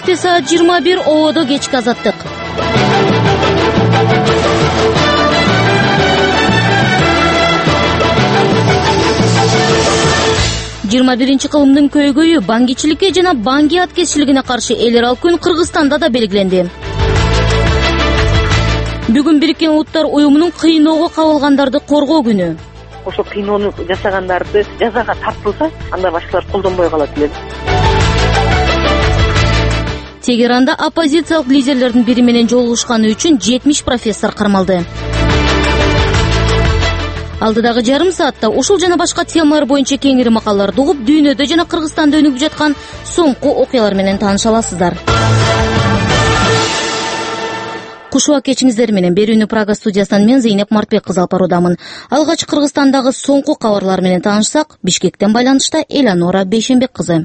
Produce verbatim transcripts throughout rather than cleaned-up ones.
Кечте саат жыйырма бир ободо кечки азаттык. жыйырма биринчи кылымдын көйгөйү баңгичиликке жана баңгият кесчилигине каршы эл аралык күн Кыргызстанда да белгиленди. Бүгүн Бириккен Улуттар уюмунун кыйноого кабылгандарды коргоо күнү. Ошо кыйноону жасагандарды жазага тартылса, анда башкалар колдонбой калат эле. Тегеранда оппозициялык лидерлердин бири менен жолугушканы үчүн жетимиш профессор кармалды. Алдыдагы жарым саатта ушул жана башка темалар боюнча кеңири макалаларды угуп, дүйнөдө жана Кыргызстанда өнүгүп жаткан соңку окуялар менен тааныша аласыздар. Кушуа кечиңиздер менен берүүнү Прага студиясынан мен Зейнеп Мартбек кызы алып баруудамын. Алгач Кыргызстандагы соңку кабарлар менен таанышсак, Бишкектен байланышта Эланора Бейшенбек кызы.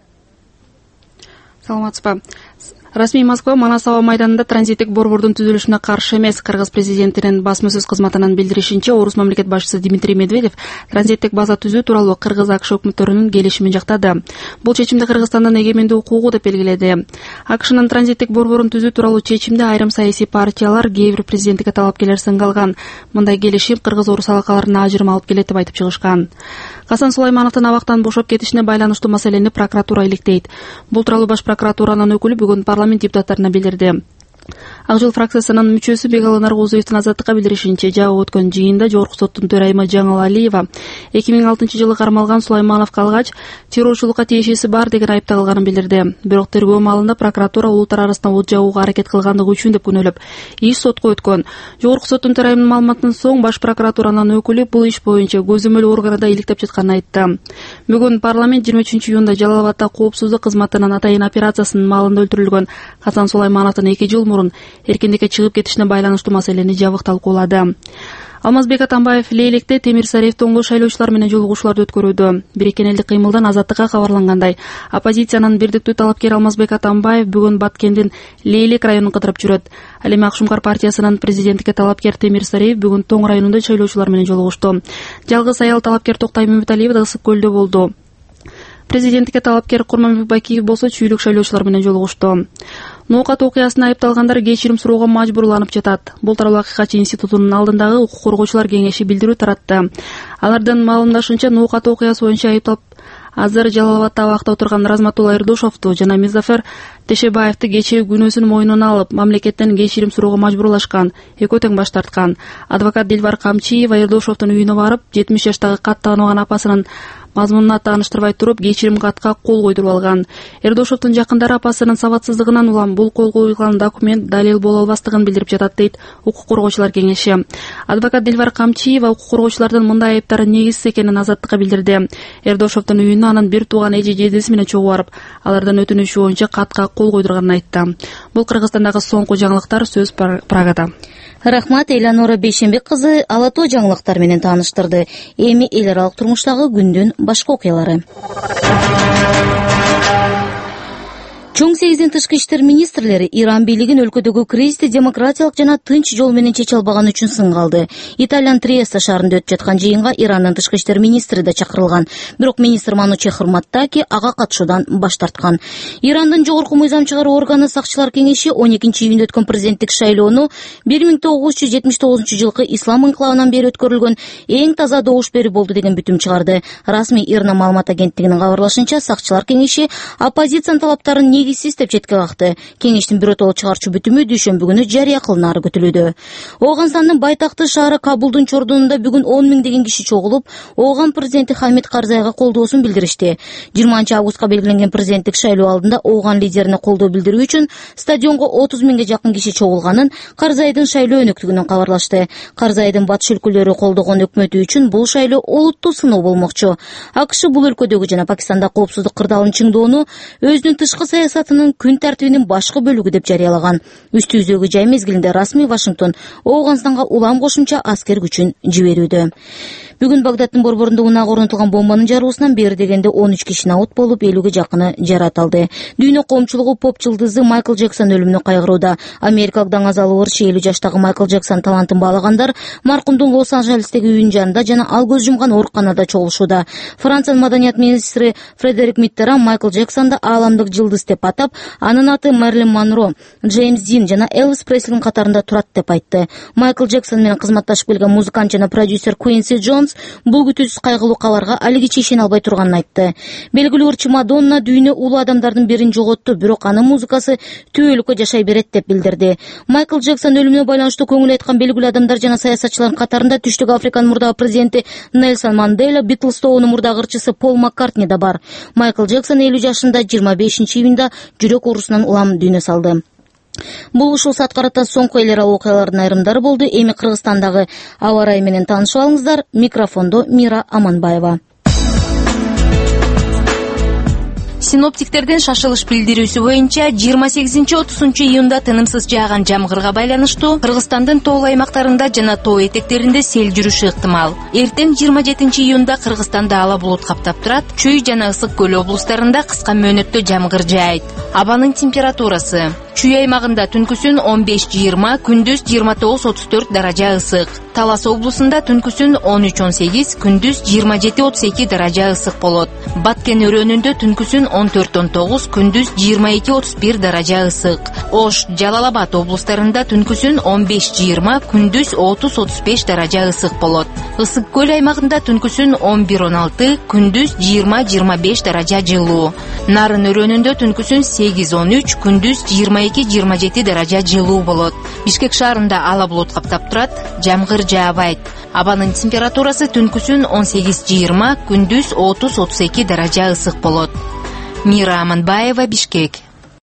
Саламатсызбы. Расмий Москва Манас аба майданында транзиттик борбордун түзүлүшүнө каршы эмес. Кыргыз президентинин басма сөз кызматынан билдиришинче, Орус мамлекет башчысы Дмитрий Медведев транзиттик база түзүү тууралуу Кыргыз АКШ өкмөттөрүнүн келишимин жактады. Бул чечимди Кыргызстандын эгемендүү укугу деп белгиледи. АКШнын транзиттик борборун түзүү тууралуу чечимде айрым саясий партиялар, кээ бир президенттикке талапкерлер сынга алган. Мындай келишим Кыргыз-Орус алакаларына ажырым алып келет деп айтып чыгышкан. Касан Сулаймановдун абактан бошоп кетишине байланыштуу маселени прокуратура иликтейт. Бул тууралуу Баш прокуратуранын өкүлү бүгүн парламент депутаттарына билдирди. Ак жол фракциясынын мүчөсү Бегалы Наргозуевдин азаттыкка билдиришинче, жабы өткөн жыйында Жогорку соттун төрайымы Жаңыл Алиева эки миң алтынчы жылы кармалган Сулаймановго алгач террорчулукка тиешеси бар деген айып тагылганын билдирди. Бирок тергөө маалында прокуратура улуттар арасында от жагууга аракет кылгандыгы үчүн деп күнөөлөп, иш сотко өткөн. Жогорку соттун төрайымынын маалыматынан соң Баш прокуратуранын өкүлү бул иш боюнча көзөмөл органында иликтеп жатканын айтты. Бүгүн парламент жыйырма үчүнчү июнда Жалал Абадта коопсуздук кызматынын атайын операциясынын маалында өлтүрүлгөн Касан Сулаймановдун эки жыл мурун эркиндикке чыгып кетишине байланыштуу маселени жабык талкуулады. Алмазбек Атамбаев Лейлекте Темир Сариевди оңдоо шайлоочулар менен жолугушууларды өткөрүүдө. Бириккен элдик кыймылдан азаттыкка кабарлангандай, оппозициянын бирдиктүү талапкери Алмазбек Атамбаев бүгүн Баткендин Лейлек районун кыдырып жүрөт. Ал эми Акшумкар партиясынын президенттикке талапкер Темир Сариев бүгүн Тоң районунда шайлоочулар менен жолугушту. Жалгыз аял талапкер Токтай Мөмөталиева да Ысык көлдө болду. Президенттикке талапкер Курманбек Бакиев болсо чүйлүк шайлоочулар менен жолугушту. Ноокат окуясына айыпталгандар кечирим суроого мажбурланып жатат. Бул тууралуу Акыйкатчы институтунун алдындагы укук коргоочулар кеңеши билдирүү таратты. Алардын маалымдашынча, Ноокат окуясы боюнча айыпталып азыр Жалал Абадта абакта отурган Разматулла Эрдошовду жана Мирзафер Тешебаевди кечээ күнөөсүн мойнуна алып, мамлекеттен кечирим суроого мажбурлашкан, экөө тең баш тарткан. Адвокат Дилбар Камчиева Эрдошовдун үйүнө барып, жетимиш жаштагы кат тааныбаган апасынын мазмунуна тааныштырбай туруп, кечирим катка кол койдуруп алган. Эрдошовдун жакындары апасынын сабатсыздыгынан улам бул кол коюлган документ далил боло албастыгын билдирип жатат, дейт укук коргоочулар кеңеши. Адвокат Дилбар Камчиева укук коргоочулардын мындай айыптары негизсиз экенин азаттыкка билдирди. Эрдошовдун үйүнө анын бир тууган эже жездеси менен чогуу барып, алардын өтүнүшү боюнча катка кол койдурганын айтты. Бул Кыргызстандагы соңку жаңылыктар. Сөз Прагада. Рахмат, Эланора Бейшенбек кызы ала тоо жаңылыктар менен тааныштырды. Эми эл аралык турмуштагы күндүн башка окуялары. Чоң сегиздин тышкы иштер министрлери Иран бийлигин өлкөдөгү кризисти демократиялык жана тынч жол менен чече албаганы үчүн сынга алды. Италиянын Триеста шаарында өтүп жаткан жыйынга Ирандын тышкы иштер министри да чакырылган. Бирок министр Мануче Хырматтаки ага катышуудан баш тарткан. Ирандын жогорку мыйзам чыгаруу органы сакчылар кеңеши он экинчи июнда өткөн президенттик шайлоону бир миң тогуз жүз жетимиш тогузунчу жылкы ислам инкылабынан бери өткөрүлгөн эң таза добуш берүү болду деген бүтүм чыгарды. Расмий Ирна маалымат агенттигинин кабарлашынча, сакчылар кеңеши оппозициянын талаптарын негизсиз деп четке какты. Кеңештин биротоло чыгарчу бүтүмү дүйшөмбү күнү жарыя кылынары күтүлүүдө. Ооганстандын байтакты шаары Кабулдун чордонунда бүгүн он миңдеген киши чогулуп, Ооган президенти Хамид Карзайга колдоосун билдиришти. жыйырманчы августка белгиленген президенттик шайлоо алдында Ооган лидерине колдоо билдирүү үчүн стадионго отуз миңге жакын киши чогулганын Карзайдын шайлоо өнөктүгүнөн кабарлашты. Карзайдын батыш өлкөлөрү колдогон өкмөтү үчүн бул шайлоо олуттуу сыноо болмокчу. АКШ бул өлкөдөгү жана Пакистанда коопсуздук кырдаалын чыңдоону өзүнүн тышкы саясатынын күн тартибинин башкы бөлүгү деп жарыялаган. Үстү-үзөгү жай мезгилинде расмий Вашингтон Ооганстанга улам кошумча аскер күчүн жиберүүдө. Бүгүн Багдаддын борборунда унак орнотулган бомбанын жаруусунан бери дегенде он үч киши абут болуп, элүүгө жакыны жаратылды. Дүйнө коомчулугу поп жылдызы Майкл Джексон өлүмүнө кайгырууда. Америкалык даңазалы ырчы элүү жаштагы Майкл Джексон талантын баалагандар маркумдун Лос-Анджелестеги үйүн жана ал көз жумган ооруканада чогулушууда. Франциянын маданият министри Фредерик Миттеран Майкл Джексонду ааламдык жылдыз деп атап, анын аты Мерлин Монро, Джеймс Дин жана Элвис Преслинин катарында турат деп айтты. Майкл Джексон менен кызматташып келген музыкант жана продюсер Куинси Джонс бул күтүүсүз кайгылуу кабарга алигиче ишене албай турганын айтты. Белгилүү ырчы Мадонна дүйнө улуу адамдардын бирин жоготту, бирок анын музыкасы түбөлүккө жашай берет деп билдирди. Майкл Джексон өлүмүнө байланыштуу көңүл айткан белгилүү адамдар жана саясатчылардын катарында Түштүк Африканын мурдагы президенти Нельсон Мандела, Битлз тобунун мурдагы ырчысы Пол Маккартни да бар. Майкл Джексон элүү жашында жыйырма бешинчи июнда жүрөк оорусунан улам дүйнө салды. Бул ушул саат карата соңку эл аралык окуялардын айрымдары болду. Эми Кыргызстандагы аба ырайы менен таанышып алыңыздар. Микрофондо Мира Аманбаева. Синоптиктердин шашылыш билдирүүсү боюнча жыйырма сегизинчи отузунчу июнда тынымсыз жааган жамгырга байланыштуу Кыргызстандын тоол аймактарында жана тоо этектеринде сел жүрүшү ыктымал. Эртең жыйырма жетинчи июнда Кыргызстанда ала булут каптап турат. Чүй жана Ысык көл облустарында кыска мөөнөттө жамгыр жаайт. Абанын температурасы: Чүй аймагында түнкүсүн он беш жыйырма, күндүз жыйырма тогуз отуз төрт даража ысык. Талас облусунда түнкүсүн он үч он сегиз, күндүз жыйырма жети отуз эки даража ысык болот. Баткен өрөөнүндө түнкүсүн он төрт он тогуз, күндүз жыйырма эки отуз бир даража ысык. Ош, Жалал Абад облустарында түнкүсүн он беш жыйырма, күндүз отуз отуз беш даража ысык болот. Ысык көл аймагында түнкүсүн он бир он алты, күндүз жыйырма жыйырма беш даража жылуу. Нарын өрөөнүндө түнкүсүн сегиз он үч, күндүз жыйырма эки жыйырма жети даража жылуу болот. Бишкек шаарында ала булут каптап турат, жамгыр жаабайт. Абанын температурасы түнкүсүн он сегиз жыйырма, күндүз отуз отуз эки даража ысык болот. Мира Аманбаева, Бишкек.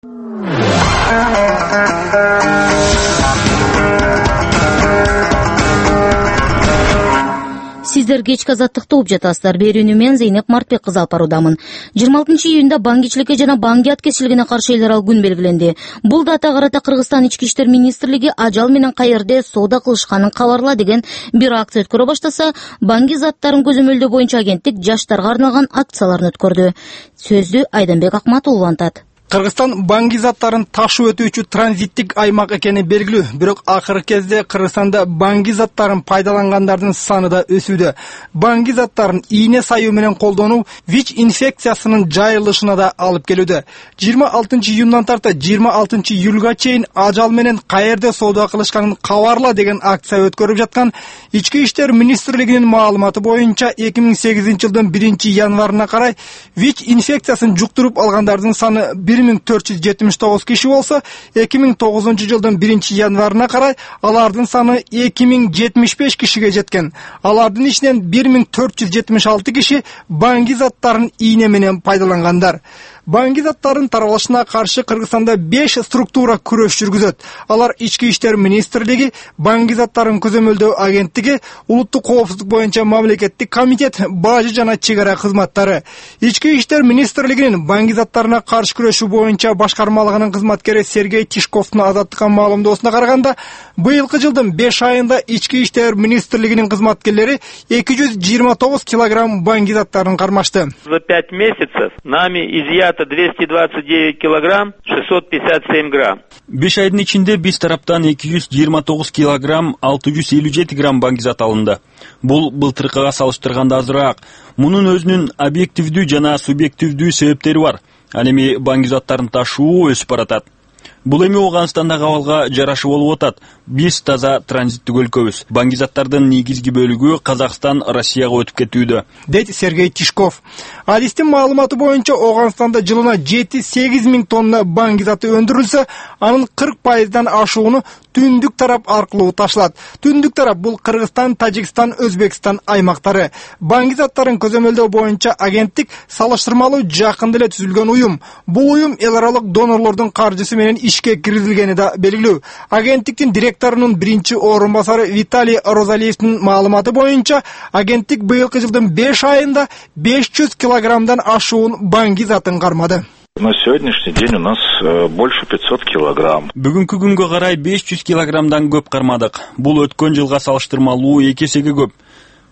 Сиздер кечки азаттыкты угуп жатасыздар. Берүүнү мен Зейнеп Мартбек кызы алып баруудамын. жыйырма алтынчы июнда баңгичиликке жана баңгият кесилигине каршы эл аралык күн белгиленди. Бул дата карата Кыргызстан ички иштер министрлиги ажал менен каерде соода кылышканын кабарла деген бир акция өткөрө баштаса, баңги заттарын көзөмөлдөө боюнча агенттик жаштарга арналган акцияларын өткөрдү. Сөздү Айданбек Акматов улантат. Кыргызстан баңги заттарын ташып өтүүчү транзиттик аймак экени белгилүү, бирок акыркы кезде Кыргызстанда баңги заттарын пайдалангандардын саны да өсүүдө. Баңги заттарын ийне саюу менен колдонуу ВИЧ инфекциясынын жайылышына да алып келүүдө. жыйырма алтынчы июндан тарта жыйырма алтынчы июлга чейин ажал менен каерде соода кылышканын кабарла деген акция өткөрүп жаткан Ички иштер министрлигинин маалыматы боюнча эки миң сегизинчи жылдын биринчи январына карай ВИЧ инфекциясын жуктуруп алгандардын саны бир миң төрт жүз жетимиш тогуз киши болсо, эки миң тогузунчу жылдын биринчи январына карай алардын саны эки миң жетимиш беш кишиге жеткен. Алардын ичинен бир миң төрт жүз жетимиш алты киши баңги заттарын ийне менен пайдалангандар. Баңги заттарын таралышына каршы Кыргызстанда беш структура күрөш жүргүзөт. Алар Ички иштер министрлиги, баңги заттарын көзөмөлдөө агенттиги, улуттук коопсуздук боюнча мамлекеттик комитет, бажы жана чек ара кызматтары. Ички иштер министрлигинин баңги заттарына каршы күрөшүү боюнча башкармалыгынын кызматкери Сергей Тишковдун азаттыкка маалымдоосуна караганда, быйылкы жылдын беш айында Ички иштер министрлигинин кызматкерлери эки жүз жыйырма тогуз килограмм баңги заттарын кармашты. За пять месяцев нами изъято двести двадцать девять килограмм шестьсот пятьдесят семь грамм. беш айдын ичинде биз тараптан эки жүз жыйырма тогуз килограмм алты жүз элүү жети грамм баңги зат алынды. Бул былтыркыга салыштырганда азыраак. Мунун өзүнүн объективдүү жана субъективдүү себептери бар. Ал эми баңги заттарын ташуу өсүп баратат. Бул эми Ооганстандагы абалга жарашып болуп атат. Биз таза транзиттик өлкөбүз. Баңги заттардын негизги бөлүгү Казакстан, Россияга өтүп кетүүдө, дейт Сергей Тишков. Адистин маалыматы боюнча Ооганстанда жылына жети сегиз миң тонна баңги заты өндүрүлсө, анын кырк пайыздан ашууну түндүк тарап аркылуу ташлат. Түндүк тарап бул Кыргызстан, Тажикстан, Өзбекстан аймактары. Баңги заттарын көзөмөлдөө боюнча агенттик салыштырмалуу жакында эле түзүлгөн уюм. Бул уюм эл аралык донорлордун каржысы менен ишке киргизилгени да белгилүү. Агенттиктин директорунун биринчи орун басары Виталий Розалиевдин маалыматы боюнча, агенттик быйылкы жылдын беш айында беш жүз килограммдан ашуун баңги затын кармады. На сегодняшний день у нас э, больше пятьсот килограмм. Бүгүнкү күнгө карай беш жүз килограммдан көп кармадык. Бул өткөн жылга салыштырмалуу эки эсеге көп.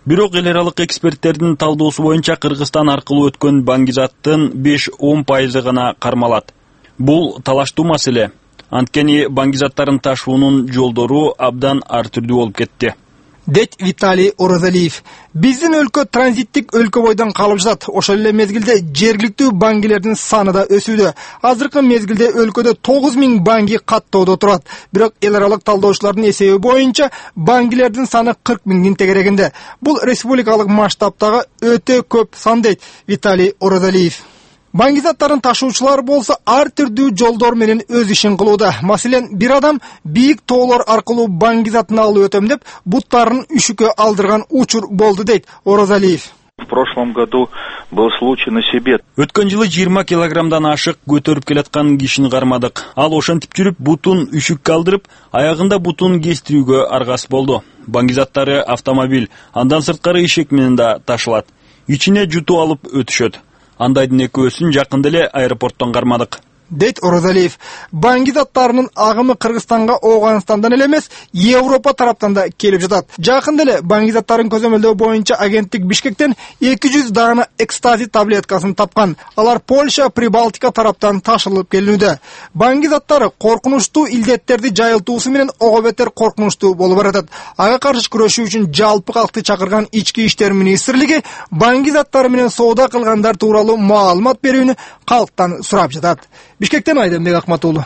Бирок эл аралык эксперттердин талдоосу боюнча Кыргызстан аркылуу өткөн Баңгизаттын беш он пайызы гана кармалат. Бул талаштуу маселе. Анткени Баңгизаттарын ташуунун жолдору абдан ар түрдүү болуп кетти. Дейт Виталий Орозалиев. Биздин өлкө транзиттик өлкө бойдон калып жатат. Ошол эле мезгилде жергиликтүү баңгилердин саны да өсүүдө. Азыркы мезгилде өлкөдө тогуз миң баңги каттоодо турат. Бирок эл аралык талдоочулардын эсеби боюнча баңгилердин саны кырк миңдин тегерегинде. Бул республикалык масштабтагы өтө көп сан дейт Виталий Орозалиев. Баңгизаттарын ташуучулар болсо ар түрдүү жолдор менен өз ишин кылууда. Маселен, бир адам бийик тоолор аркылуу баңгизатын алып өтөм деп буттарын үшүккө алдырган учур болду дейт Орозалиев. В прошлом году был случай на себе. Өткөн жылы жыйырма килограммдан ашык көтөрүп келаткан кишини кармадык. Ал ошентип жүрүп бутун үшүккө алдырып, аягында бутун кестирүүгө аргас болду. Баңгизаттары автомобиль, андан сырткары ишек менен да ташылат. Ичине жутуп алып өтүшөт. Андайдын экөөсүн жакында эле аэропорттон кармадык. Дейт Орозалиев. Баңгизаттарынын агымы Кыргызстанга Ооганстандан эле эмес, Европа тараптан да келип жатат. Жакында эле баңгизаттарын көзөмөлдөө боюнча агенттик Бишкектен эки жүз дана экстази таблеткасын тапкан. Алар Польша, Прибалтика тараптан ташылып келинүүдө. Баңгизаттары коркунучтуу илдеттерди жайылтуусу менен ого бетер коркунучтуу болуп баратат. Ага каршы күрөшүү үчүн жалпы калкты чакырган Ички иштер министрлиги баңгизаттары менен соода кылгандар тууралуу маалымат берүүнү калктан сурап жатат. Бишкектен Айденбек Акматуулу.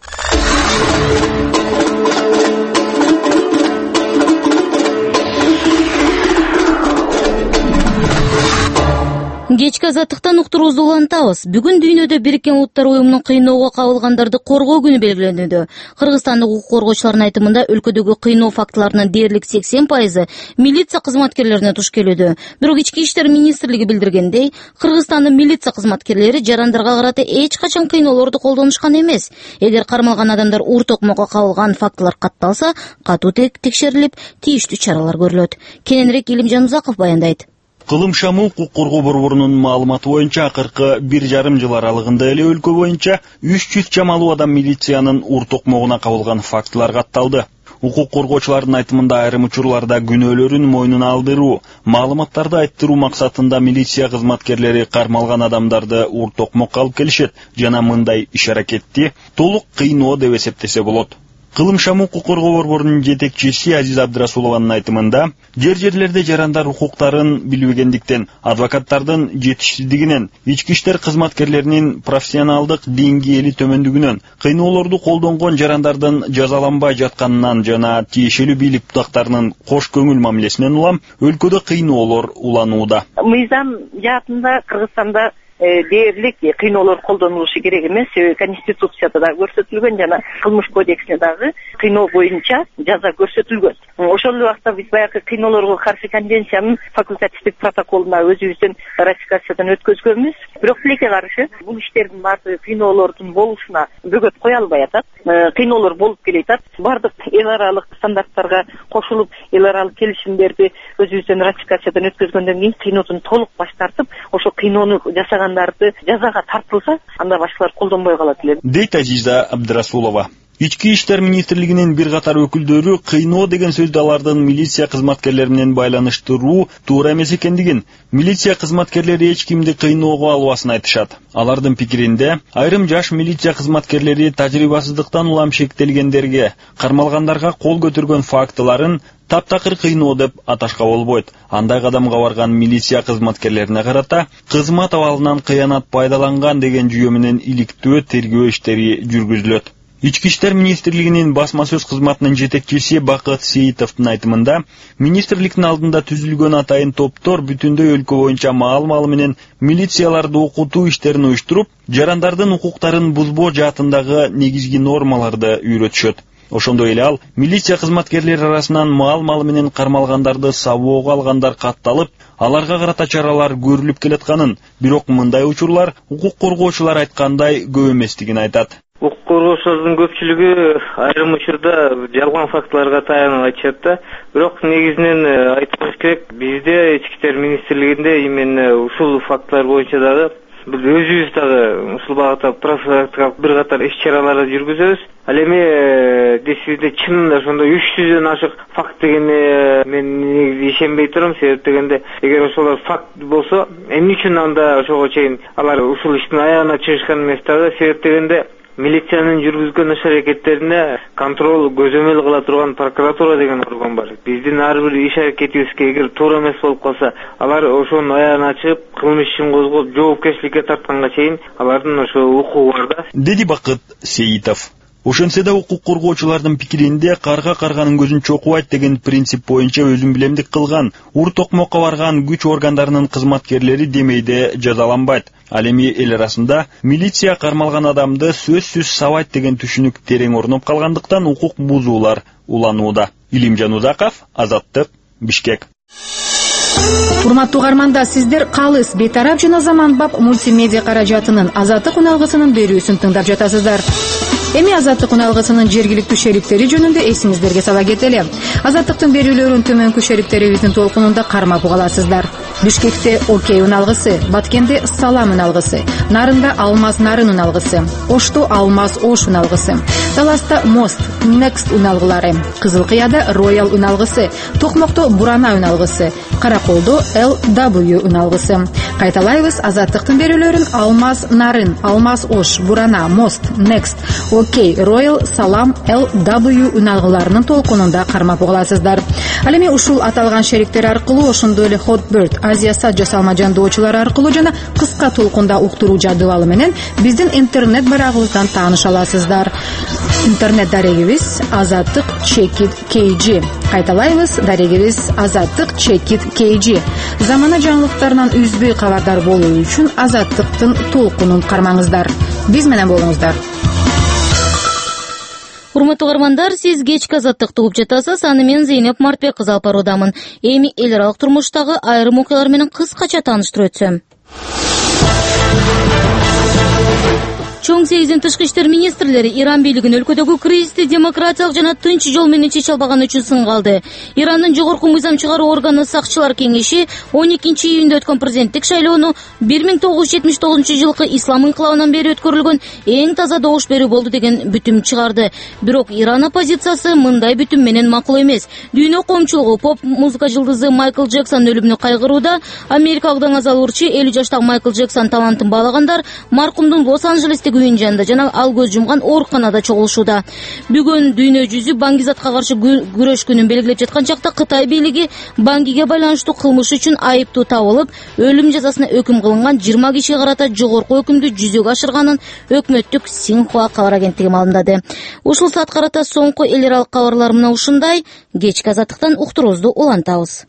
Кечки азаттыктан уктуруубузду улантабыз. Бүгүн дүйнөдө Бириккен Улуттар уюмунун кыйноого кабылгандарды коргоо күнү белгиленүүдө. Кыргызстандык укук коргоочулардын айтымында өлкөдөгү кыйноо фактыларынын дээрлик сексен пайызы милиция кызматкерлерине туш келүүдө. Бирок Ички иштер министрлиги билдиргендей, Кыргызстандын милиция кызматкерлери жарандарга карата эч качан кыйноолорду колдонушкан эмес. Эгер кармалган адамдар ур токмокко кабылган фактылар катталса, катуу текшерилип, тийиштүү чаралар көрүлөт. Кененирээк Илим Жамзаков баяндайт. Кылым шамы укук коргоо борборунун маалыматы боюнча акыркы бир жарым жыл аралыгында эле өлкө боюнча үч жүз чамалуу адам милициянын ур токмогуна кабылган фактылар катталды. Укук коргоочулардын айтымында айрым учурларда күнөөлөрүн мойнуна алдыруу, маалыматтарды айттыруу максатында милиция кызматкерлери кармалган адамдарды ур токмокко алып келишет жана мындай иш-аракетти толук кыйноо деп эсептесе болот. Кылым шамы укук коргоо борборунун жетекчиси Азиз Абдрасулованын айтымында, жер-жерлерде жарандар укуктарын билбегендиктен, адвокаттардын жетишсиздигинен, ички иштер кызматкерлеринин профессионалдык деңгээли төмөндүгүнөн, кыйноолорду колдонгон жарандардын жазаланбай жатканынан жана тиешелүү бийлик бутактарынын кош көңүл мамилесинен улам өлкөдө кыйноолор уланууда. Мыйзам жаатында Кыргызстанда дээрлик кыйноолор колдонулушу керек эмес. Конституцияда да көрсөтүлгөн жана кылмыш кодексинде дагы кыйноо боюнча жаза көрсөтүлгөн. Ошол эле убакта биз баягы кыйноолорго каршы конвенциянын факультативдик протоколуна өзүбүздүн ратификациядан өткөзгөнбүз. Бирок тилекке каршы бул иштердин баары кыйноолордун болушуна бөгөт кое албай атат. Кыйноолор болуп келе атат. Бардык эл аралык стандарттарга кошулуп, эл аралык келишимдерди өзүбүздүн ратификациядан өткөзгөндөн кийин кыйноодон толук баш тартып, ошо кыйноону жасаган жазага тартылса, анда башкалар колдонбой калат эле. Дейт Азиза Абдрасулова. Ички иштер министрлигинин бир катар өкүлдөрү кыйноо деген сөздү алардын милиция кызматкерлери менен байланыштыруу туура эмес экендигин, милиция кызматкерлери эч кимди кыйноого албасын айтышат. Алардын пикиринде, айрым жаш милиция кызматкерлери тажрыйбасыздыктан улам шектелгендерге, кармалгандарга кол көтөргөн фактыларын таптакыр кыйноо деп аташка болбойт. Андай кадамга барган милиция кызматкерлерине карата кызмат абалынан кыянат пайдаланган деген жүйө менен иликтөө тергөө иштери жүргүзүлөт. Ички иштер министрлигинин басма сөз кызматынын жетекчиси Бакыт Сейитовдун айтымында, министрликтин алдында түзүлгөн атайын топтор бүтүндөй өлкө боюнча маал-маалы менен милицияларды окутуу иштерин уюштуруп, жарандардын укуктарын бузбоо жаатындагы негизги нормаларды үйрөтүшөт. Ошондой эле ал милиция кызматкерлери арасынан маал-маалы менен кармалгандарды сабоого алгандар катталып, аларга карата чаралар көрүлүп келатканын, бирок мындай учурлар укук коргоочулар айткандай көп эместигин айтат. Укук коргоочулардын көпчүлүгү айрым учурда жалган фактыларга таянып айтышат да. Бирок негизинен айтылыш керек, бизде ички иштер министрлигинде именно ушул фактылар боюнча дагы Биз өзүбүз дагы ушул багытта профилактикалык бир катар иш чараларды жүргүзөбүз. Ал эми действительно чынында ошондой үч жүздөн ашык факт дегенде мен негизи ишенбей турам. Себеп дегенде, эгер ошолор факт болсо, эмне үчүн анда ошого чейин алар ушул иштин аягына чыгышкан эмес дагы? Себеп дегенде милициянын жүргүзгөн иш аракеттерине контроль, көзөмөл кыла турган прокуратура деген орган бар. Биздин ар бир иш аракетибизге эгер туура эмес болуп калса, алар ошонун аягына чыгып, кылмыш ишин козгоп, жоопкерчиликке тартканга чейин алардын ошо укугу бар да. Деди Бакыт Сейитов. Ошентсе да укук коргоочулардын пикиринде карга карганын көзүн чокубайт деген принцип боюнча өзүн билемдик кылган, ур токмокко барган күч органдарынын кызматкерлери демейде жазаланбайт. Ал эми эл арасында милиция кармалган адамды сөзсүз сабайт деген түшүнүк терең орноп калгандыктан укук бузуулар уланууда. Илимжан Узаков, Азаттык, Бишкек. Урматтуу угармандар, сиздер калыс, бейтарап жана заманбап мультимедиа каражатынын Азаттык уналгысынын берүүсүн тыңдап жатасыздар. Эми Азаттык уналгысынын жергиликтүү шериктери жөнүндө эсиңиздерге сала кетели. Азаттыктын берүүлөрүн төмөнкү шериктерибиздин толкунунда кармап угаласыздар. Бишкекте Окей уналгысы, Баткенде Салам уналгысы, Нарында Алмаз Нарын уналгысы, Ошто Алмаз Ош уналгысы, Таласта Мост, Next уналгылары, Кызылкыяда Royal уналгысы, Токмокто Бурана уналгысы, Караколдо эл дабл ю уналгысы. Кайталайбыз, Азаттыктын берүүлөрүн Алмаз Нарын, Алмаз Ош, Бурана, Мост, Next, Окей, Royal, Салам, эл дабл ю уналгыларынын толкунунда кармап угаласыздар. Ал эми ушул аталган шериктер аркылуу, ошондой эле Hotbird, Азия сат жасалма жандоочулар аркылуу жана кыска толкунда уктуруу жадыбалы менен биздин интернет барагыбыздан тааныша аласыздар. Интернет дарегибиз Азаттык Чекит кей джи. Кайталайбыз, дарегибиз Азаттык Чекит кей джи. Замана жаңылыктарынан үзбөй кабардар болуу үчүн Азаттыктын толкунун кармаңыздар. Биз менен болуңуздар. Урматтуу угармандар, сиз кечки Азаттыкты угуп жатасыз. Аны мен Зейнеп Мартбек кызы алып баруудамын. Эми эл аралык турмуштагы айрым окуялар менен кыскача тааныштырып өтсөм. Чоң сегиздин тышкы иштер министрлери Иран бийлигин өлкөдөгү кризисти демократиялык жана тынч жол менен чече албаганы үчүн сынга алды. Ирандын жогорку мыйзам чыгаруу органы сакчылар кеңеши он экинчи июнда өткөн президенттик шайлоону бир миң тогуз жүз жетимиш тогузунчу жылкы ислам инкылабынан бери өткөрүлгөн эң таза добуш берүү болду деген бүтүм чыгарды. Бирок Иран оппозициясы мындай бүтүм менен макул эмес. Дүйнө коомчулугу поп музыка жылдызы Майкл Джексон өлүмүнө кайгырууда. Америкалык даңазалуурчу элүү жаштагы Майкл Джексон талантын баалагандар маркумдун Лос-Анджелестеги үйүн жанында жана ал көз жумган ооруканада чогулушууда. Бүгүн дүйнө жүзү баңгизатка каршы күрөш күнүн белгилеп жаткан чакта Кытай бийлиги баңгиге байланыштуу кылмыш үчүн айыптуу табылып, өлүм жазасына өкүм кылынган жыйырма кишиге карата жогорку өкүмдү жүзөгө ашырганын өкмөттүк Синхуа кабар агенттиги маалымдады. Ушул саат карата соңку эл аралык кабарлар мына ушундай. Кечки Азаттыктан уктуруубузду улантабыз.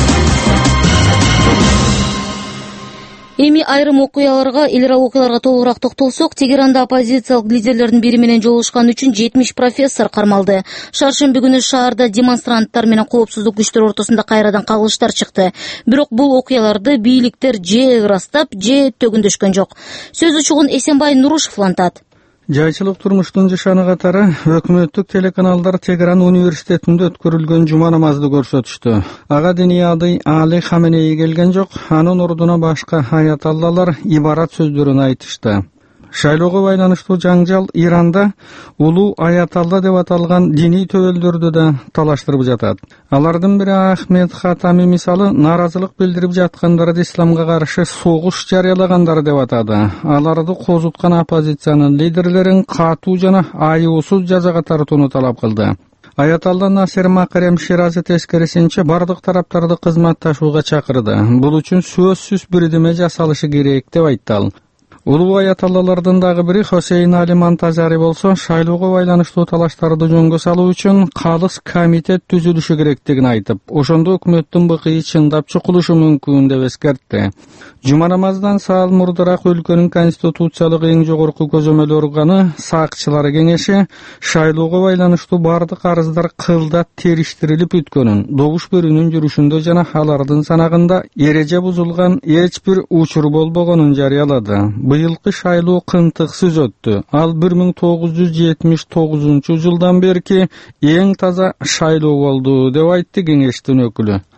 Эми айрым окуяларга, эл аралык окуяларга толугураак токтолсок, Тегеранда оппозициялык лидерлердин бири менен жолугушкан үчүн жетимиш профессор кармалды. Шаршемби күнү шаарда демонстранттар менен коопсуздук күчтөр ортосунда кайрадан кагылыштар чыкты. Бирок бул окуяларды бийликтер же ырастап, же төгүндөшкөн жок. Сөз учугун Эсенбай Нурушев улантат. Жайчылык турмуштун жашаны катары өкмөттүк телеканалдар Тегеран университетинде өткөрүлгөн жума намазды көрсөтүштү. Ага диний ады Али Хаменеи келген жок, анын ордуна башка аяталлалар ибарат сөздөрүн айтышты. Шайлоого байланыштуу жаңжал Иранда улуу аяталла деп аталган диний төбөлдөрдү да талаштырып жатат. Алардын бири Ахмед Хатами мисалы нааразылык билдирип жаткандарды исламга каршы согуш жарыялагандар деп атады. Аларды козуткан оппозициянын лидерлерин катуу жана айуусуз жазага тартууну талап кылды. Аяталла Насер Макарем Ширази тескерисинче бардык тараптарды кызматташууга чакырды. Бул үчүн сөзсүз бирдеме жасалышы керек деп айтты ал. Улуу аяталлалардын дагы бири Хосейн Али Монтазари болсо, шайлоого байланыштуу талаштарды жөнгө салуу үчүн калыс комитет түзүлүшү керектигин айтып, ошондо өкмөттүн быкыйы чындап чукулушу мүмкүн деп эскертти. Жума намаздан саал мурдараак өлкөнүн конституциялык эң жогорку көзөмөл органы сакчылар кеңеши шайлоого байланыштуу бардык арыздар кылдат териштирилип өткөнүн, добуш берүүнүн жүрүшүндө жана алардын санагында эреже бузулган эч бир учур болбогонун жарыялады. Быйылкы шайлоо кынтыксыз өттү. Ал бир миң тогуз жүз жетимиш тогузунчу жылдан берки эң таза шайлоо болду деп айтты кеңештин өкүлү.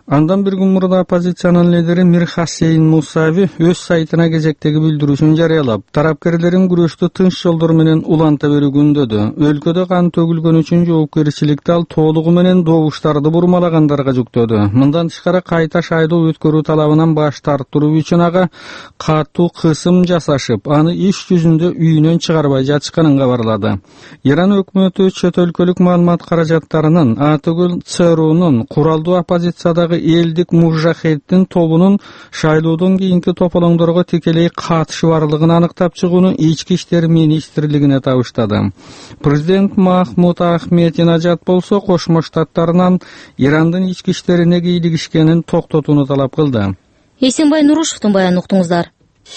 Андан бир күн мурда оппозициянын лидери Мирхасейн Мусави өз сайтына кезектеги билдирүүсүн жарыялап, тарапкерлерин күрөштү тынч жолдор менен уланта берүү күндөдү. Өлкөдө кан төгүлгөн үчүн жоопкерчиликти ал толугу менен добуштарды бурмалагандарга жүктөдү. Мындан тышкары кайта шайлоо өткөрүү талабынан баш тартыруу үчүн ага катуу кысым жасашып, аны иш жүзүндө үйүнөн чыгарбай жатышканын кабарлады. Иран өкмөтү чөт өлкөлүк маалымат каражаттарынын Атөгүл ЦРУнун куралдуу оппозициядагы элдик мужахеддин тобунун шайлоодон кийинки тополоңдорго тикелей катышы барлыгын аныктап чыгууну ички иштер министрлигине табыштады. Президент Махмуд Ахмединежад болсо Кошмо Штаттарынан Ирандын ички иштерине кийлигишкенин токтотууну талап кылды. Эсенбай Нурушевдун баянын уктуңуздар.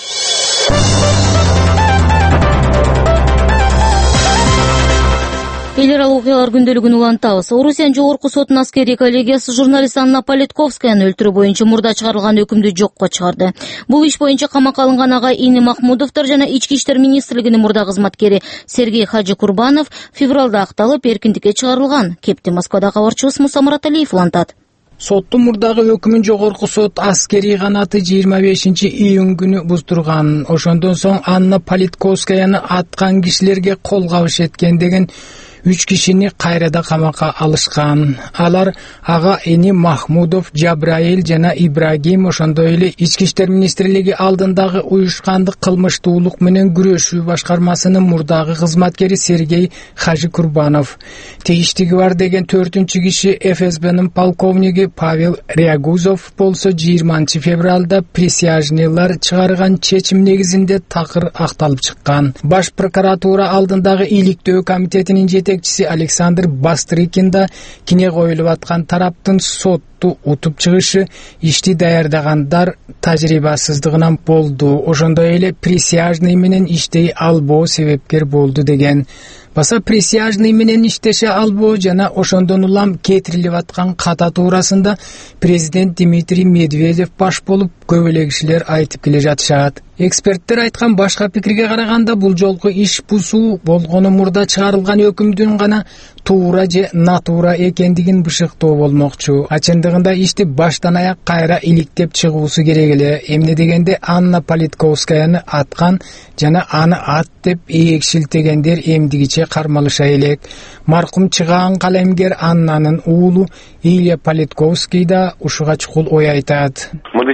Эл аралык окуялар күндөлүгүн улантабыз. Орусиянын жогорку сотунун аскерий коллегиясы журналист Анна Политковскаяны өлтүрүү боюнча мурда чыгарылган өкүмдү жокко чыгарды. Бул иш боюнча камакка алынган ага Ини Махмудовдор жана ички иштер министрлигинин мурда кызматкери Сергей Хаджикурбанов февралда акталып, эркиндикке чыгарылган. Кепти Москвада кабарчыбыз Муса Мураталиев улантат. Соттун мурдагы өкүмүн жогорку сот аскерий канаты жыйырма бешинчи июнь күнү буздурган. Ошондон соң Анна Политковскаяны аткан кишилерге кол кабыш эткен деген үч кишини кайрада камакка алышкан. Алар ага Ини Махмудов, Жабраил жана Ибрагим, ошондой эле ички иштер министрлиги алдындагы уюшкандык кылмыштуулук менен күрөшүү башкармасынын мурдагы кызматкери Сергей Хажикурбанов. Тийиштиги бар деген төртүнчү киши эф эс бнын полковниги Павел Рягузов болсо жыйырманчы февралда присяжныйлар чыгарган чечим негизинде такыр акталып чыккан. Баш прокуратура алдындагы иликтөө комитетинин жетекчиси Александр Бастрыкин да кине коюлуп аткан тараптын сотту утуп чыгышы ишти даярдагандар тажрыйбасыздыгынан болду. Ошондой эле присяжный менен иштей албоо себепкер болду деген. Баса присяжный менен иштеше албоо жана ошондон улам кетирилип аткан ката туурасында президент Дмитрий Медведев баш болуп көп эле кишилер айтып келе жатышат. Эксперттер айткан башка пикирге караганда бул жолку иш бузуу болгону мурда чыгарылган өкүмдүн гана туура же натуура экендигин бышыктоо болмокчу. Ачындыгында ишти баштан аяк кайра иликтеп чыгуусу керек эле. Эмне дегенде Анна Политковскаяны аткан жана аны ат деп ийек шилтегендер эмдигиче кармалыша элек. Маркум чыгаан калемгер Аннанын уулу Илья Политковский да ушуга чукул ой айтат.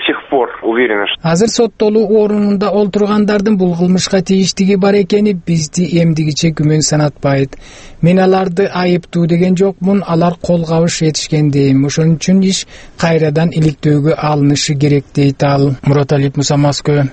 Азыр соттолуу орунунда олтургандардын бул кылмышка тийиштиги бар экени бизди эмдигиче күмөн санатпайт. Мен аларды айыптуу деген жокмун, алар кол кабыш этишкен дейм. Ошон үчүн иш кайрадан иликтөөгө алынышы керек дейт ал. Мураталиев, Муса, Москва.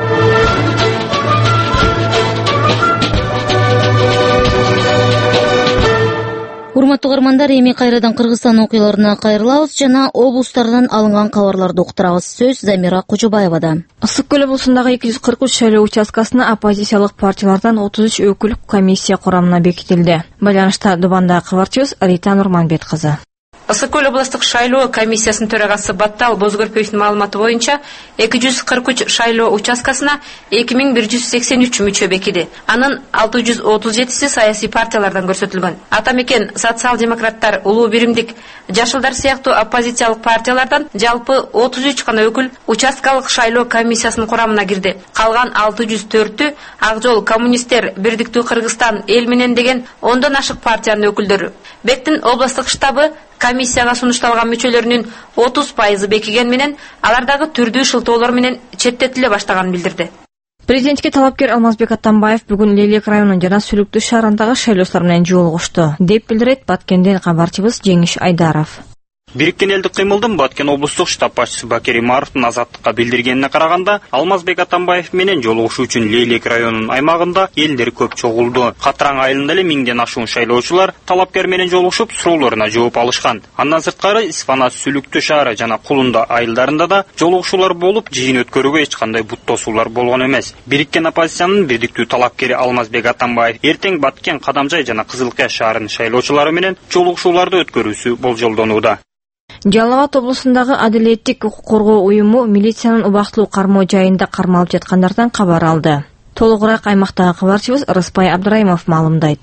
Урматтуу угармандар, эми кайрадан Кыргызстан окуяларына кайрылабыз жана облустардан алынган кабарларды уктурабыз. Сөз Замира Кожобаевада. Ысык көл облусундагы эки жүз кырк үч шайлоо участкасына оппозициялык партиялардан отуз үч өкүл комиссия курамына бекитилди. Байланышта Дубанда кабарчыбыз Рита Нурманбет кызы. Ысык көл облустук шайлоо комиссиясынын төрагасы Баттал Бозгөрпөевдин маалыматы боюнча эки жүз кырк үч шайлоо участкасына эки миң бир жүз сексен үч мүчө бекиди. Анын алты жүз отуз жетиси саясий партиялардан көрсөтүлгөн. Ата мекен, социал-демократтар, улуу биримдик, жашылдар сыяктуу оппозициялык партиялардан жалпы отуз үч гана өкүл участкалык шайлоо комиссиясынын курамына кирди. Калган алты жүз төртү Ак Жол, коммунисттер, Бирдиктүү Кыргызстан, Эл менен деген ондон ашык партиянын өкүлдөрү. Бектин областык штабы комиссияга сунушталган мүчөлөрүнүн отуз пайызы бекиген менен алардагы түрдүү шылтоолор менен четтетиле баштаганын билдирди. Президентке талапкер Алмазбек Атамбаев бүгүн Лелек районунун жана Сүлүктүү шаарындагы шайлоочулар менен жолугушту, деп билдирет Баткенден кабарчыбыз Жеңиш Айдаров. Бириккен элдик кыймылдын Баткен облустук штаб башчысы Бакер Имаровдун Азаттыкка билдиргенине караганда, Алмазбек Атамбаев менен жолугушуу үчүн Лелек районунун аймагында элдер көп чогулду. Катраң айылында эле миңден ашуун шайлоочулар талапкер менен жолугушуп, суроолоруна жооп алышкан. Андан сырткары Исфанас, Сүлүктүү шаары жана Кулунда айылдарында да жолугушуулар болуп, жыйын өткөрүүгө эч кандай бут тосуулар болгон эмес. Бириккен оппозициянын бирдиктүү талапкери Алмазбек Атамбаев эртең Баткен, Кадамжай жана Кызылкая шаарынын шайлоочулары менен жолугушууларды өткөрүүсү болжолдонууда. Жалал Абад облусундагы адилеттик укук коргоо уюму милициянын убактылуу кармоо жайында кармалып жаткандардан кабар алды. Толугураак аймактагы кабарчыбыз Рыспай Абдыраимов маалымдайт.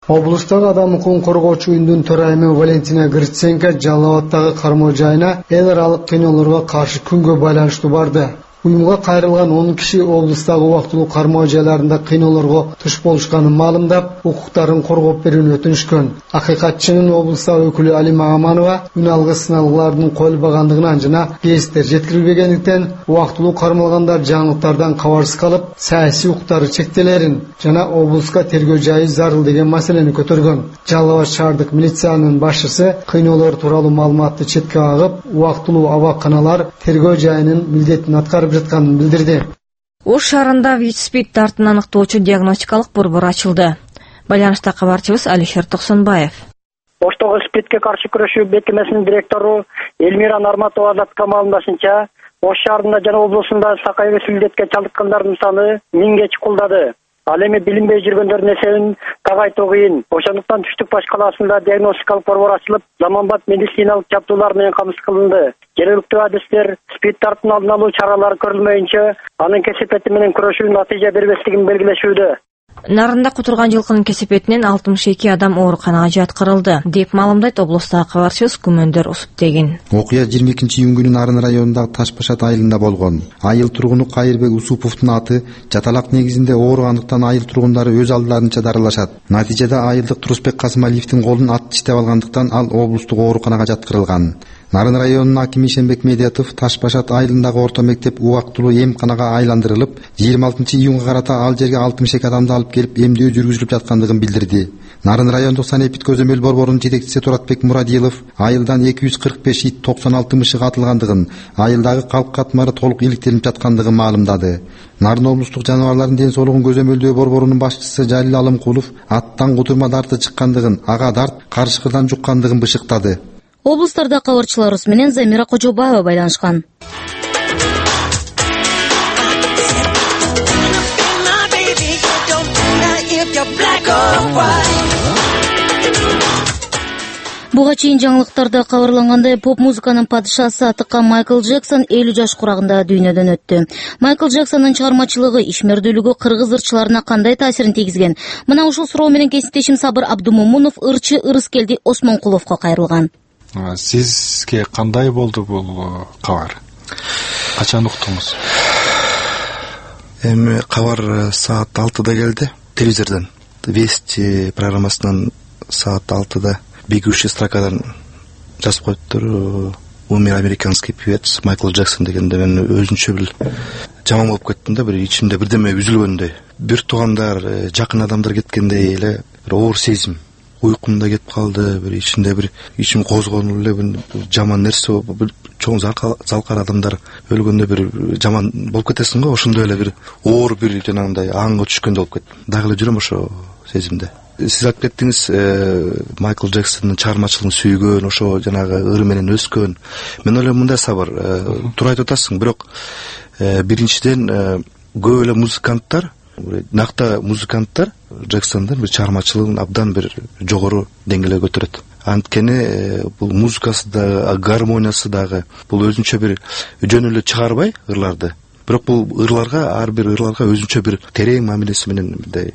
Облустагы адам укугун коргоочу үндүн төрайымы Валентина Гриценко Жалал Абадтагы кармоо жайына эл аралык кыйноолорго каршы күнгө байланыштуу барды. Уюмга кайрылган он киши облустагы убактылуу кармоо жайларында кыйноолорго туш болушканын маалымдап, укуктарын коргоп берүүнү өтүнүшкөн. Акыйкатчынын облустагы өкүлү Алима Аманова үн алгыс сыналгылардын коюлбагандыгынан жана кесиптер жеткирилбегендиктен убактылуу кармалгандар жаңылыктардан кабарсыз калып, саясий укуктары чектелерин жана облуска тергөө жайы зарыл деген маселени көтөргөн. Жалал Абад шаардык милициянын башчысы кыйноолор тууралуу маалыматты четке кагып, убактылуу абакканалар тергөө жайынын милдетин аткарып жатканын билдирди. Ош шаарында ВИЧ-СПИД дартын аныктоочу диагностикалык борбор ачылды. Байланышта кабарчыбыз Алишер Токсонбаев. Оштогу СПИДке каршы күрөшүү бекемесинин директору Элмира Нарматова азаттыкка маалымдашынча, Ош шаарында жана облусунда сакай СПИДке чалдыккандардын саны миңге чукулдады. Ал эми билинбей жүргөндөрдүн эсебин так айтуу кыйын. Ошондуктан Түштүк баш калаасында диагностикалык борбор ачылып, заманбап медициналык жабдуулар менен камсыз кылынды. Жергиликтүү адистер СПИД дартын алдын алуу чаралары көрүлмөйүнчө анын кесепети менен күрөшүү натыйжа бербестигин белгилешүүдө. Нарында кутурган жылкынын кесепетинен алтымыш эки адам ооруканага жаткырылды, деп маалымдайт облустагы кабарчыбыз Күмөндөр Усуптегин. Окуя жыйырма экинчи июнь күнү Нарын районундагы Ташбашат айылында болгон. Айыл тургуну Кайырбек Усуповдун аты жаталак негизинде ооругандыктан айыл тургундары өз алдыларынча дарылашат. Натыйжада айылдык Турусбек Касымалиевдин колун ат тиштеп алгандыктан ал облустук ооруканага жаткырылган. Нарын районунун акими Ишенбек Медиатов Ташбашат айылындагы орто мектеп убактылуу эмканага айландырылып, жыйырма алтынчы июнга карата ал жерге алтымыш эки адамды алып келип эмдөө жүргүзүлүп жаткандыгын билдирди. Нарын райондук санэпид көзөмөл борборунун жетекчиси Туратбек Мурадилов айылдан эки жүз кырк беш ит, токсон алты мышык атылгандыгын, айылдагы калк катмары толук иликтелип жаткандыгын маалымдады. Нарын облустук жаныбарлардын ден соолугун көзөмөлдөө борборунун башчысы Жалил Алымкулов аттан кутурма дарты чыккандыгын, ага дарт карышкыдан жуккандыгын бышыктады. Облустарда кабарчыларыбыз менен Замира Кожобаева байланышкан. Буга чейин жаңылыктарда кабарлангандай, поп музыканын падышасы атыккан Майкл Джексон элүү жаш курагында дүйнөдөн өттү. Майкл Джексондун чыгармачылыгы, ишмердүүлүгү кыргыз ырчыларына кандай таасирин тийгизген? Мына ушул суроо менен кесиптешим Сабыр Абдумомунов ырчы Ырыскелди Осмонкуловго кайрылган. Сизге кандай болду бул кабар? Качан уктуңуз? Эми кабар саат алтыда келди телевизордон. Вести программасынан саат алтыда бегущий строкадан жазып коюптур. Умер американский певец Майкл Джексон дегенде мен өзүнчө бир жаман болуп кеттим да, бир ичимде бирдеме үзүлгөндөй. Бир туугандар, жакын адамдар кеткендей эле бир оор сезим. Уйкумда кетип калды, бир ичинде бир ичим козгонуп эле бир жаман нерсе, бир чоң залкар адамдар өлгөндө бир жаман болуп кетесиң го, ошондой эле бир оор бир жанагындай аңга түшкөндөй болуп кеттим. Дагы эле жүрөм ошо сезимде. Сиз айтып кеттиңиз, Майкл Джексондун чыгармачылыгын сүйгөн, ошо жанагы ыры менен өскөн. Мен ойлойм мындай Сабыр, туура айтып атасың, бирок биринчиден көп эле музыканттар, накта музыканттар Джексондун бир чыгармачылыгын абдан бир жогору деңгээлге көтөрөт. Анткени бул музыкасы да, гармониясы дагы бул өзүнчө бир жөн эле чыгарбай ырларды. Бирок бул ырларга, ар бир ырларга өзүнчө бир терең мамилеси менен мындай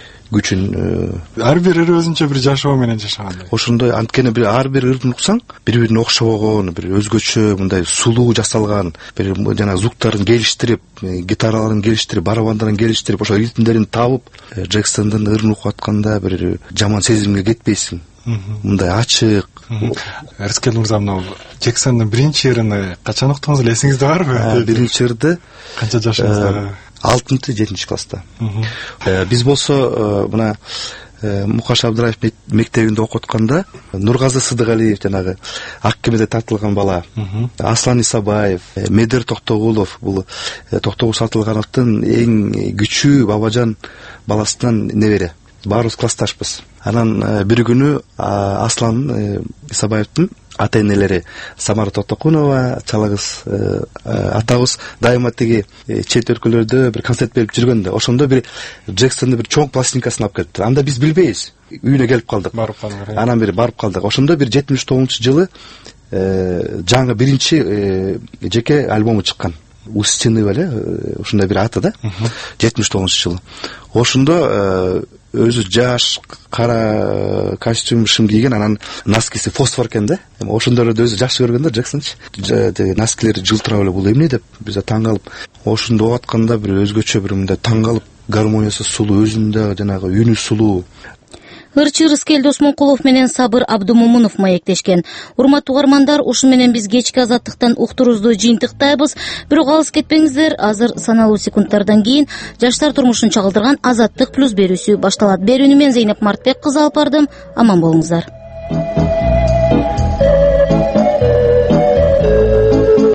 күчүн, ар бир ыр өзүнчө бир жашоо менен жашагандай. Ошондой, анткени бир ар бир ырын уксаң, бири-бирине окшобогон, бир өзгөчө мындай сулуу жасалган, бир жана звуктарын келиштирип, гитараларын келиштирип, барабандарын келиштирип, ошо ритмдерин табып, Джексондун ырын угуп атканда бир жаман сезимге кетпейсиң. Мындай ачык. Ырыскелди мырза, мына Джексондун биринчи ырыны качан уктуңуз эле, эсиңизде барбы? Биринчи ырды канча жашыңызда? алтынчы жетинчи класста. Биз болсо мына Мукаш Абдыраев мектебинде окуп атканда Нургазы Сыдыгалиев, жанагы ак кемеде тартылган бала, Аслан Исабаев, Медер Токтогулов, бул Токтогул Сатылгановдун эң күчүү Бабажан баласынан небере. Баарыбыз классташпыз. Анан бир күнү Аслан Исабаевдин ата энелери Самара Токтокунова, Чалагыз атабыз дайыма тиги чет өлкөлөрдө бир концерт берип жүргөндө, ошондо бир Джексондун бир чоң пластинкасын алып келиптир. Анда биз билбейбиз. Үйүнө келип калдык. Барып калдык. Анан бир барып калдык. Ошондо бир жетимиш тогузунчу жылы жаңы биринчи жеке альбому чыккан. Устины беле, ушундай бир аты да. жетимиш тогузунчу жылы. Ошондо өзү жаш, кара костюм шым кийген, анан носкиси фосфор экен да. Эми ошондорду өзү жакшы көргөн да, Джексончу. Деги носкилери жылтырап эле, бул эмне деп биз таң калып, ошондо угуп атканда бир өзгөчө бир мындай таң калып, гармониясы сулуу, өзүндө жанагы үнү сулуу. Ырчы Рыскел Досмонкулов менен Сабыр Абдумомунов маектешкен. Урматтуу угармандар, ушун менен биз кечки азаттыктан уктурубузду жыйынтыктайбыз. Бирок алыс кетпеңиздер, азыр саналуу секундтардан кийин жаштар турмушун чагылдырган Азаттык плюс берүүсү башталат. Берүүнү мен Зейнеп Мартбек кызы алып бардым. Аман болуңуздар.